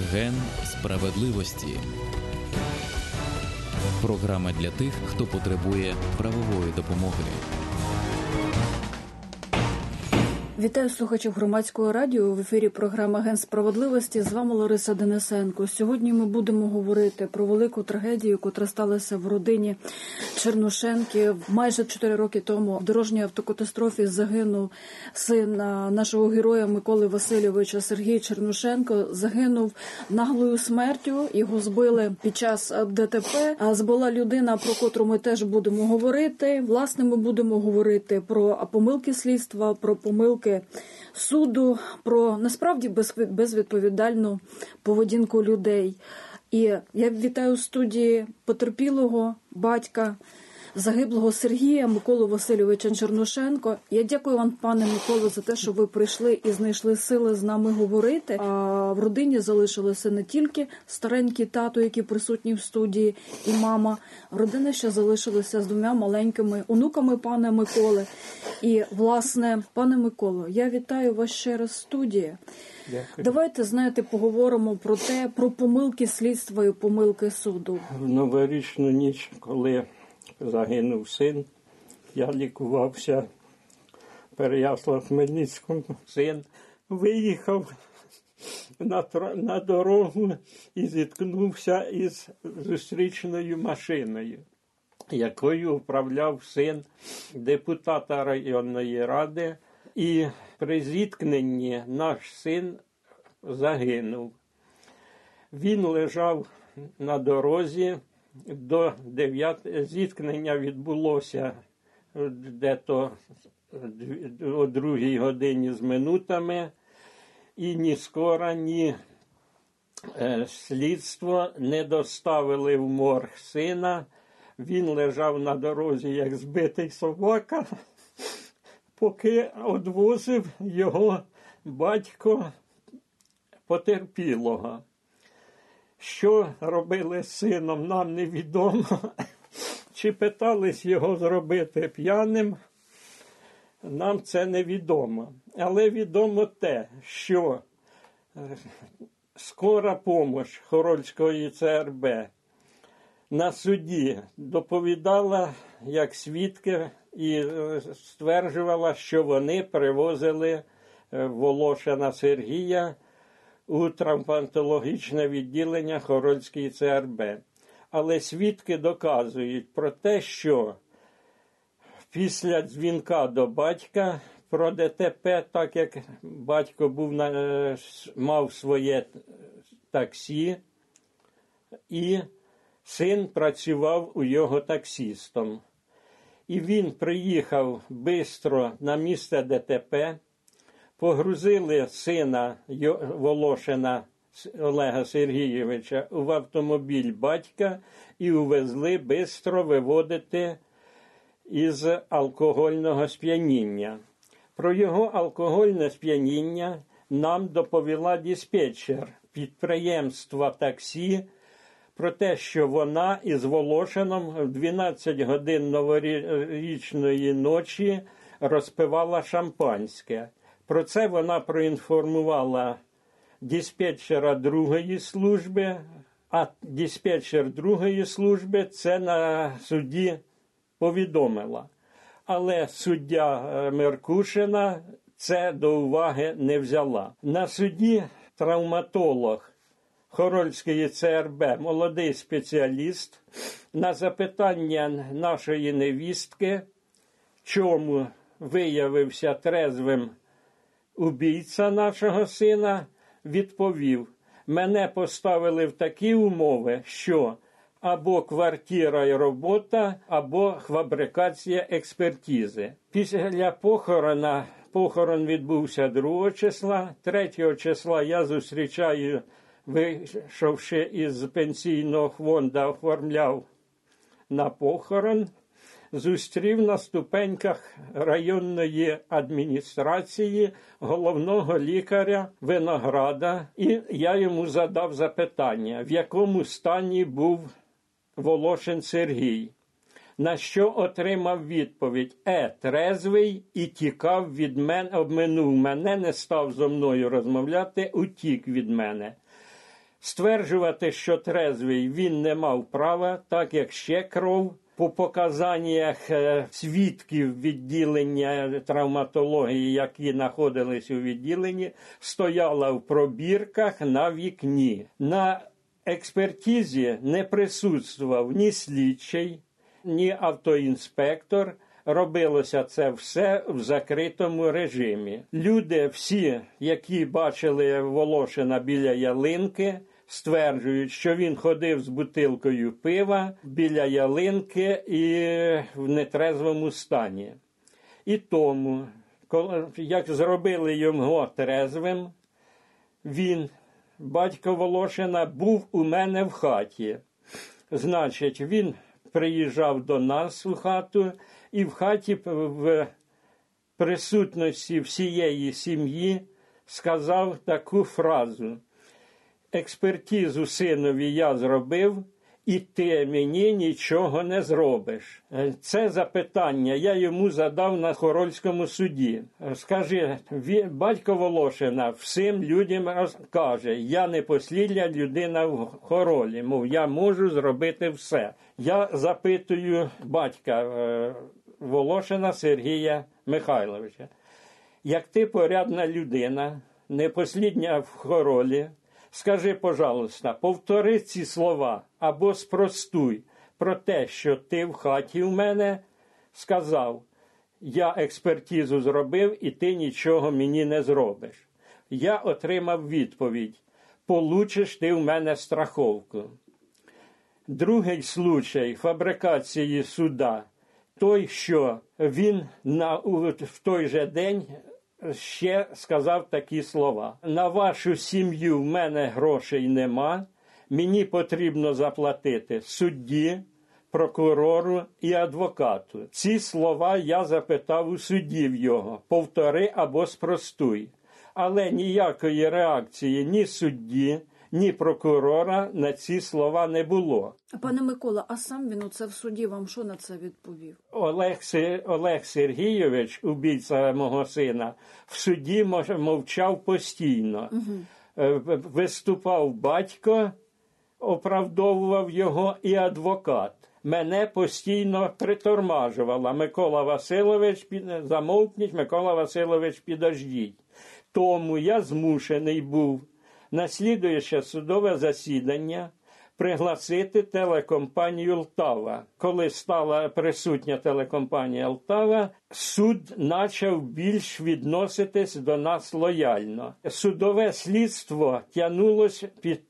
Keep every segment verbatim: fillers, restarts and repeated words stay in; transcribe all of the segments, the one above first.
Ген справедливості. Програма для тих, хто потребує правової допомоги. Вітаю слухачів Громадського радіо. В ефірі програма «Ген справедливості». З вами Лариса Денисенко. Сьогодні ми будемо говорити про велику трагедію, котра сталася в родині Чернушенків. Майже чотири роки тому в дорожній автокатастрофі загинув син нашого героя Миколи Васильовича Сергій Чернушенко. Загинув наглою смертю. Його збили під час ДТП. Збила людина, про котру ми теж будемо говорити. Власне, ми будемо говорити про помилки слідства, про помилки суду, про насправді безвідповідальну поведінку людей. І я вітаю в студії потерпілого батька загиблого Сергія Миколу Васильовича Чернушенко. Я дякую вам, пане Миколо, за те, що ви прийшли і знайшли сили з нами говорити. А в родині залишилося не тільки старенький тато, який присутній в студії, і мама. Родина ще залишилася з двома маленькими онуками пана Миколи. І, власне, пане Миколо, я вітаю вас ще раз в студії. Дякую. Давайте, знаєте, поговоримо про те, про помилки слідства і помилки суду. В новорічну ніч, коли загинув син, я лікувався в Переяслав-Хмельницькому. Син виїхав на, на дорогу і зіткнувся із зустрічною машиною, якою управляв син депутата районної ради. І при зіткненні наш син загинув. Він лежав на дорозі. До дев'ятої зіткнення відбулося дето о другій годині з минутами, і ні скора, ні слідство не доставили в морг сина. Він лежав на дорозі, як збитий собака, поки одвозив його батько потерпілого. Що робили з сином, нам невідомо. Чи питались його зробити п'яним, нам це невідомо. Але відомо те, що скора помощь Хорольської Це Ер Бе на суді доповідала як свідки і стверджувала, що вони привозили Волошина Сергія у травматологічне відділення Хорольської Це Ер Бе. Але свідки доказують про те, що після дзвінка до батька про ДТП, так як батько був на, мав своє таксі, і син працював у його таксістом. І він приїхав швидко на місце ДТП, погрузили сина Волошина Олега Сергійовича в автомобіль батька і увезли швидко виводити із алкогольного сп'яніння. Про його алкогольне сп'яніння нам доповіла диспетчер підприємства таксі про те, що вона із Волошином в дванадцять годин новорічної ночі розпивала шампанське. Про це вона проінформувала диспетчера другої служби, а диспетчер другої служби це на суді повідомила. Але суддя Меркушина це до уваги не взяла. На суді травматолог Хорольської Це Ер Бе, молодий спеціаліст, на запитання нашої невістки, чому виявився трезвим убійця нашого сина, відповів: мене поставили в такі умови, що або квартира і робота, або фабрикація експертизи. Після похорона, похорон відбувся другого числа, третього числа я зустрічаю, вийшовши із пенсійного фонду, оформляв на похорон, зустрів на ступеньках районної адміністрації головного лікаря Винограда, і я йому задав запитання, в якому стані був Волошин Сергій. На що отримав відповідь: е, трезвий, і тікав від мене, обминув мене, не став зо мною розмовляти, утік від мене. Стверджувати, що трезвий, він не мав права, так як ще кров по показаннях свідків відділення травматології, які знаходились у відділенні, стояла в пробірках на вікні. На експертизі не присутствував ні слідчий, ні автоінспектор. Робилося це все в закритому режимі. Люди всі, які бачили Волошина біля ялинки, стверджують, що він ходив з бутилкою пива біля ялинки і в нетрезвому стані. І тому, як зробили його трезвим, він, батько Волошина, був у мене в хаті. Значить, він приїжджав до нас у хату, і в хаті в присутності всієї сім'ї сказав таку фразу: експертизу синові я зробив, і ти мені нічого не зробиш. Це запитання я йому задав на Хорольському суді. Скажи, батько Волошина всім людям каже, я не послідня людина в Хоролі, мов я можу зробити все. Я запитую батька Волошина Сергія Михайловича, як ти порядна людина, не послідня в Хоролі, скажи, пожалуйста, повтори ці слова або спростуй про те, що ти в хаті в мене сказав, я експертизу зробив і ти нічого мені не зробиш. Я отримав відповідь, получиш ти в мене страховку. Другий случай фабрикації суда, той, що він на, в той же день ще сказав такі слова: на вашу сім'ю в мене грошей нема, мені потрібно заплатити судді, прокурору і адвокату. Ці слова я запитав у суддів його, повтори або спростуй. Але ніякої реакції ні судді, ні прокурора на ці слова не було. Пане Микола, а сам він оце в суді вам що на це відповів? Олег, Олег Сергійович, убійця мого сина, в суді мовчав постійно. Угу. Виступав батько, оправдовував його, і адвокат. Мене постійно притормажувала. Микола Васильович, замовкніть, Микола Васильович, підождіть. Тому я змушений був на слідуюче судове засідання пригласити телекомпанію «Лтава». Коли стала присутня телекомпанія «Лтава», суд почав більш відноситись до нас лояльно. Судове слідство тягнулося під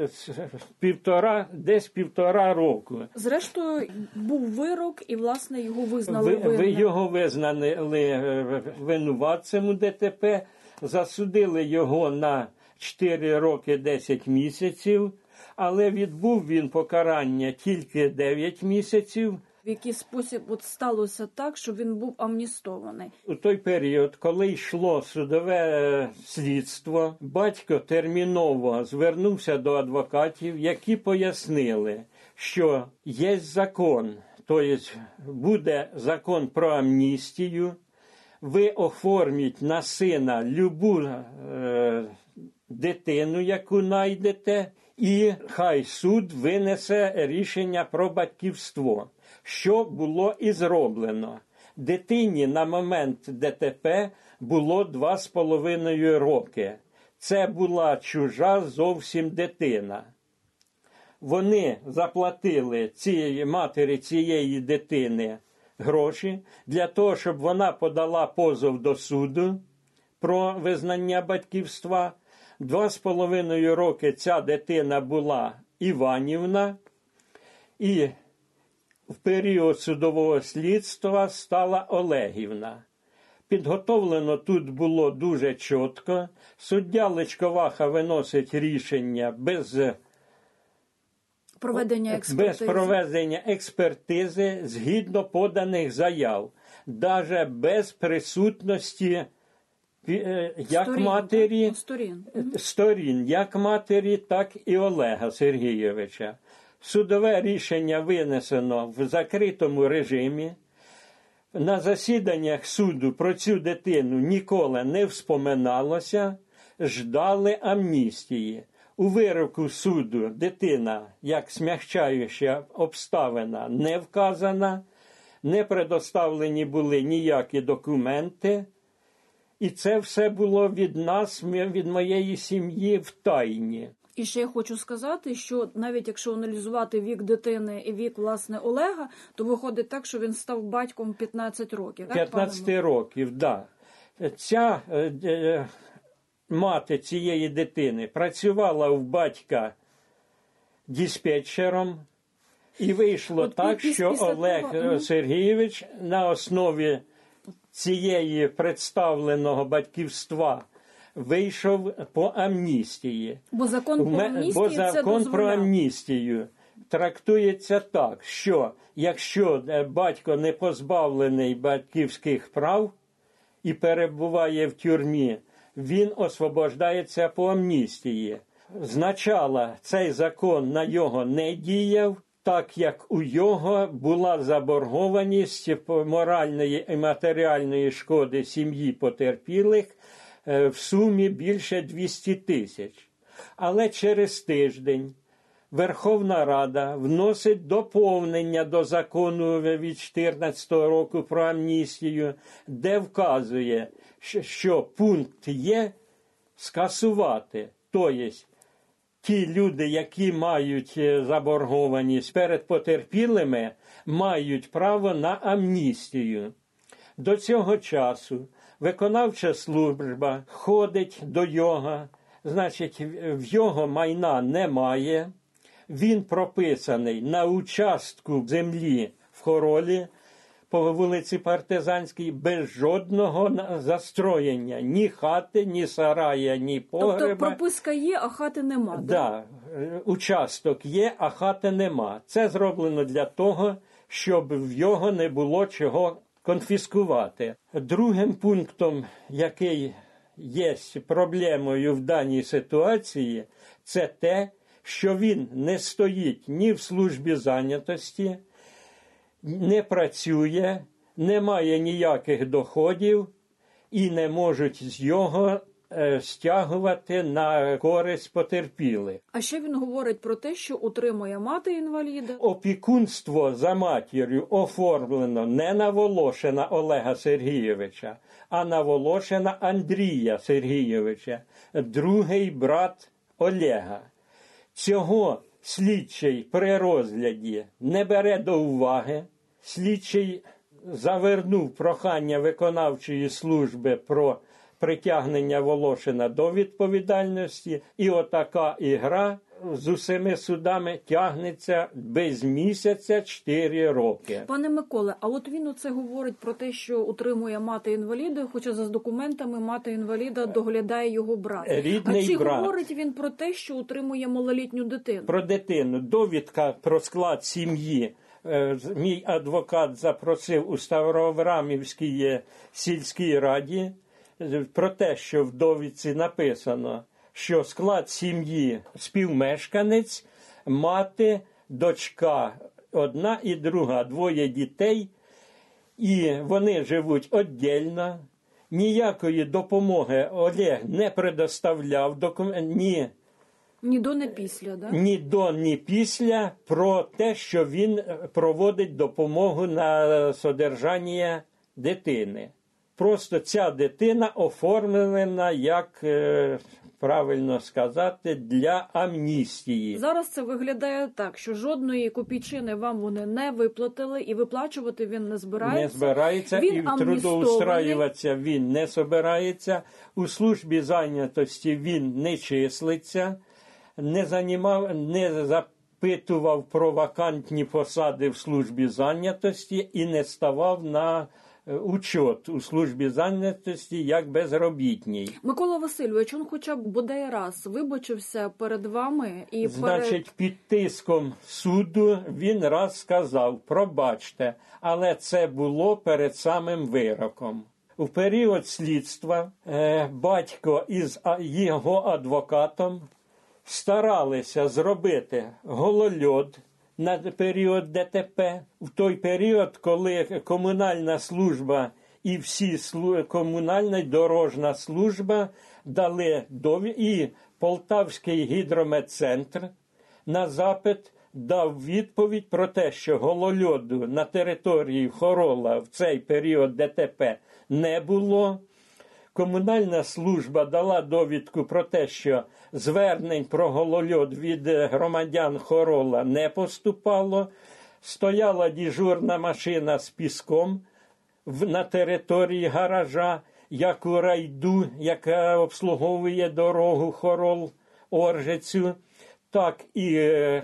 півтора, десь півтора року. Зрештою, був вирок і, власне, його визнали ви, винним. Ви його визнали винуватцем у ДТП, засудили його на чотири роки десять місяців, але відбув він покарання тільки дев'ять місяців. В який спосіб от сталося так, що він був амністований? У той період, коли йшло судове слідство, батько терміново звернувся до адвокатів, які пояснили, що є закон, тобто буде закон про амністію, ви оформіть на сина любу е, дитину, яку знайдете, і хай суд винесе рішення про батьківство, що було і зроблено. Дитині на момент ДТП було два з половиною роки. Це була чужа зовсім дитина. Вони заплатили цій матері цієї дитини гроші для того, щоб вона подала позов до суду про визнання батьківства. Два з половиною роки ця дитина була Іванівна, і в період судового слідства стала Олегівна. Підготовлено тут було дуже чітко. Суддя Личковаха виносить рішення без проведення експертизи, без проведення експертизи згідно поданих заяв, навіть без присутності як сторін, матері, сторін. сторін, як матері, так і Олега Сергійовича. Судове рішення винесено в закритому режимі. На засіданнях суду про цю дитину ніколи не вспоминалося, ждали амністії. У вироку суду дитина, як смягчаюча обставина, не вказана, не предоставлені були ніякі документи, і це все було від нас, від моєї сім'ї в тайні. І ще я хочу сказати, що навіть якщо аналізувати вік дитини і вік, власне, Олега, то виходить так, що він став батьком п'ятнадцять років. п'ятнадцять років, так. Да. Ця е, е, мати цієї дитини працювала у батька диспетчером, і вийшло От так, після що того, Олег угу. Сергійович на основі цієї представленого батьківства вийшов по амністії. Бо закон про амністію Бо закон це дозволяв. про амністію трактується так, що якщо батько не позбавлений батьківських прав і перебуває в тюрмі, він освобождається по амністії. Значало, цей закон на його не діяв, так як у його була заборгованість моральної і матеріальної шкоди сім'ї потерпілих в сумі більше двісті тисяч. Але через тиждень Верховна Рада вносить доповнення до закону від чотирнадцятого року про амністію, де вказує, що пункт є скасувати. Тобто ті люди, які мають заборгованість перед потерпілими, мають право на амністію. До цього часу виконавча служба ходить до його, значить, в його майна немає, він прописаний на участку землі в Хоролі по вулиці Партизанській без жодного застроєння, ні хати, ні сарая, ні погреба. Тобто прописка є, а хати нема. Так, да, участок є, а хати нема. Це зроблено для того, щоб в його не було чого конфіскувати. Другим пунктом, який є проблемою в даній ситуації, це те, що він не стоїть ні в службі зайнятості, не працює, не має ніяких доходів і не можуть з його е, стягувати на користь потерпілих. А ще він говорить про те, що утримує мати-інваліда. Опікунство за матір'ю оформлено не на Волошина Олега Сергійовича, а на Волошина Андрія Сергійовича, другий брат Олега. Цього слідчий при розгляді не бере до уваги. Слідчий завернув прохання виконавчої служби про притягнення Волошина до відповідальності, і отака ігра з усіма судами тягнеться без місяця чотири роки. Пане Миколе, а от він оце говорить про те, що утримує мати-інваліда, хоча за документами мати-інваліда доглядає його брат. Рідний а чи брат. говорить він про те, що утримує малолітню дитину? Про дитину. Довідка про склад сім'ї. Мій адвокат запросив у Ставроаврамівській сільській раді про те, що в довідці написано, що склад сім'ї співмешканець, мати, дочка одна і друга, двоє дітей, і вони живуть віддільно. Ніякої допомоги Олег не предоставляв, докум... ні Ні до, ні після, да? Ні до, ні після про те, що він проводить допомогу на содержання дитини. Просто ця дитина оформлена, як е, правильно сказати, для амністії. Зараз це виглядає так, що жодної копійчини вам вони не виплатили, і виплачувати він не збирається. Не збирається, він і трудоустраюватися він не збирається. У службі зайнятості він не числиться. Не займав, не запитував про вакантні посади в службі зайнятості і не ставав на учет у службі зайнятості як безробітній. Микола Васильович, він хоча б бодай раз вибачився перед вами і Значить, перед... під тиском суду він раз сказав: пробачте, але це було перед самим вироком. У період слідства е, батько із його адвокатом старалися зробити голольот на період ДТП. В той період, коли комунальна служба і всі комунальна дорожна служба дали довідку, і Полтавський гідрометцентр на запит дав відповідь про те, що голольоду на території Хорола в цей період ДТП не було. Комунальна служба дала довідку про те, що звернень про голольод від громадян Хорола не поступало. Стояла дежурна машина з піском на території гаража, як у райду, яка обслуговує дорогу Хорол-Оржицю, так і е,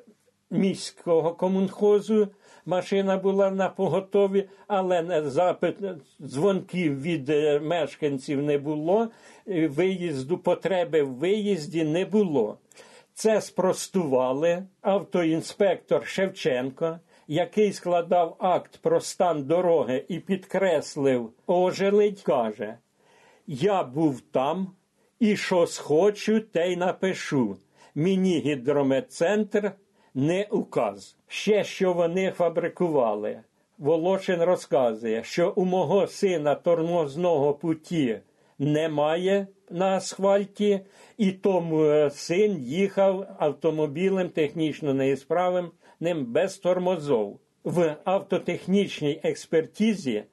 міського комунхозу машина була на поготові, але запит, дзвонків від мешканців не було, виїзду, потреби в виїзді не було. Це спростували автоінспектор Шевченко, який складав акт про стан дороги і підкреслив Ожеледь, каже: «Я був там, і що схочу, те й напишу. Мені гідрометцентр не указ». Ще що вони фабрикували. Волошин розказує, що у мого сина тормозного путі немає на асфальті, і тому син їхав автомобілем технічно неісправним без тормозов. В автотехнічній експертизі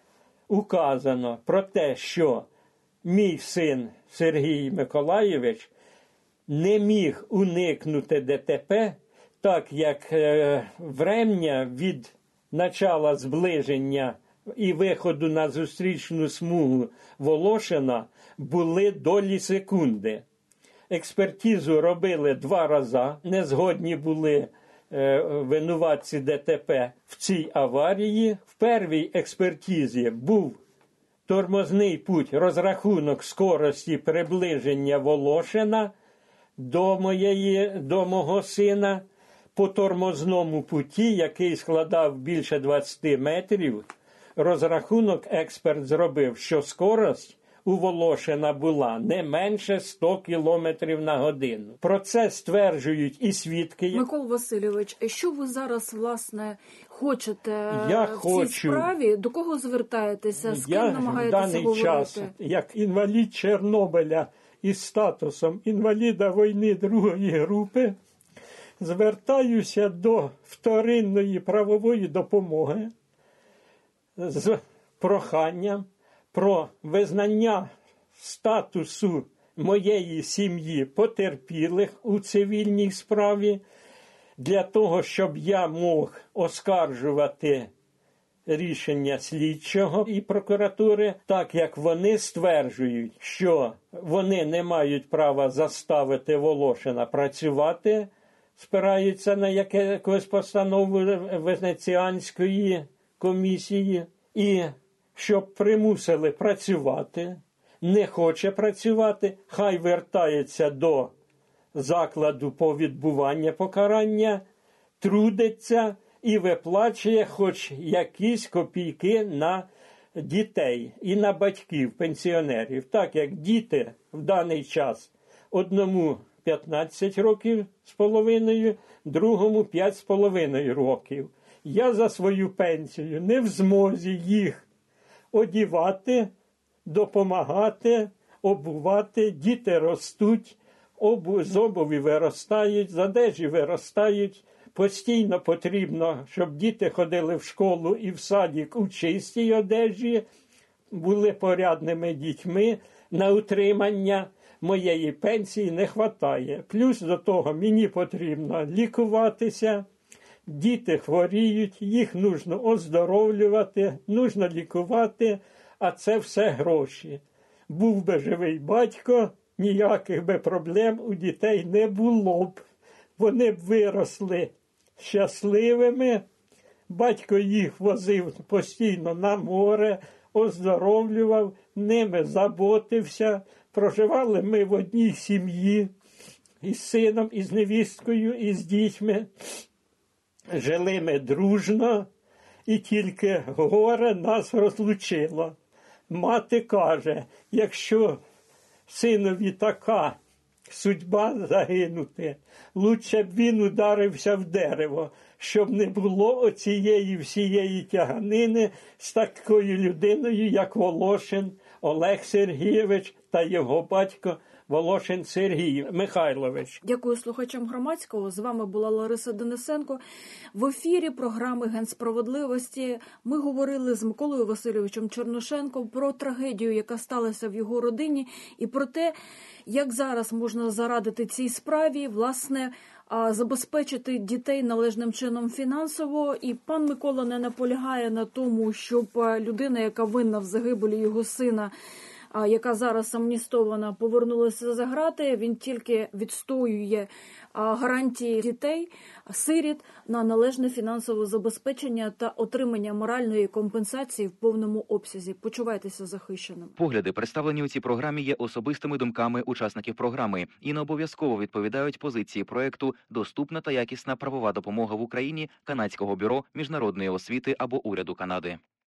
указано про те, що мій син Сергій Миколайович не міг уникнути ДТП, так як е, врем'я від начала зближення і виходу на зустрічну смугу Волошина були долі секунди. Експертизу робили два рази, не згодні були е, винуватці ДТП в цій аварії. В першій експертизі був тормозний путь, розрахунок скорості приближення Волошина до, моєї, до мого сина. По тормозному путі, який складав більше двадцять метрів, розрахунок експерт зробив, що скорость у Волошина була не менше сто кілометрів на годину. Про це стверджують і свідки. Микола Васильович, що ви зараз, власне, хочете Я в хочу, цій справі? До кого звертаєтеся? З ким я намагаєтеся в даний говорити? час, як інвалід Чорнобиля із статусом інваліда війни другої групи, звертаюся до вторинної правової допомоги з проханням про визнання статусу моєї сім'ї потерпілих у цивільній справі, для того, щоб я мог оскаржувати рішення слідчого і прокуратури, так як вони стверджують, що вони не мають права заставити Волошина працювати, спираються на якусь постанову Венеціанської комісії, і щоб примусили працювати, не хоче працювати, хай вертається до закладу по відбуванню покарання, трудиться і виплачує хоч якісь копійки на дітей і на батьків, пенсіонерів. Так як діти в даний час одному п'ятнадцять років з половиною, другому п'ять з половиною років. Я за свою пенсію не в змозі їх одівати, допомагати, обувати. Діти ростуть, обу, з обуві виростають, з одежі виростають. Постійно потрібно, щоб діти ходили в школу і в садик у чистій одежі, були порядними дітьми. На утримання моєї пенсії не вистачає. Плюс до того мені потрібно лікуватися, діти хворіють, їх потрібно оздоровлювати, потрібно лікувати, а це все гроші. Був би живий батько, ніяких би проблем у дітей не було б. Вони б виросли щасливими, батько їх возив постійно на море, оздоровлював, ними заботився. Проживали ми в одній сім'ї із сином, із невісткою, із дітьми. Жили ми дружно, і тільки горе нас розлучило. Мати каже, якщо синові така судьба загинути. Лучше б він ударився в дерево, щоб не було оцієї всієї тяганини з такою людиною, як Волошин Олег Сергійович та його батько Волошин Сергій Михайлович. Дякую слухачам Громадського. З вами була Лариса Денисенко. В ефірі програми «Генсправедливості» ми говорили з Миколою Васильовичем Черношенком про трагедію, яка сталася в його родині, і про те, як зараз можна зарадити цій справі, власне, забезпечити дітей належним чином фінансово. І пан Микола не наполягає на тому, щоб людина, яка винна в загибелі його сина, яка зараз амністована, повернулася за грати. Він тільки відстоює гарантії дітей, сиріт на належне фінансове забезпечення та отримання моральної компенсації в повному обсязі. Почувайтеся захищеним. Погляди, представлені у цій програмі, є особистими думками учасників програми і не обов'язково відповідають позиції проекту «Доступна та якісна правова допомога в Україні» Канадського бюро міжнародної освіти або уряду Канади.